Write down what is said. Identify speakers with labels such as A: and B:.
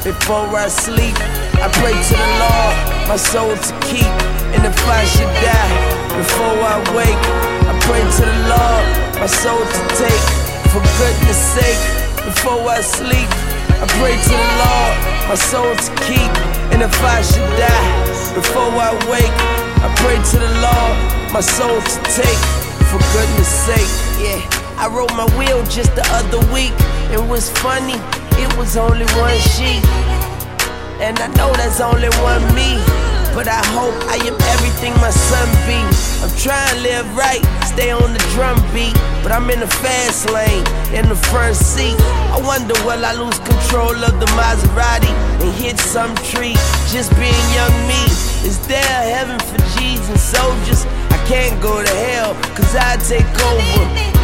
A: Before I sleep, I pray to the Lord, my soul to keep. And if I should die, before I wake, I pray to the Lord, my soul to take. For goodness sake, before I sleep, I pray to the Lord, my soul to keep. And if I should die, before I wake, I pray to the Lord, my soul to take. For goodness sake, yeah. I wrote my will just the other week. It was funny, it was only one sheet. And I know there's only one me, but I hope I am everything my son be. I'm trying to live right, stay on the drum beat, but I'm in the fast lane, in the front seat. I wonder will I lose control of the Maserati and hit some tree, just being young me. Is there a heaven for G's and soldiers? I can't go to hell, cause I take over.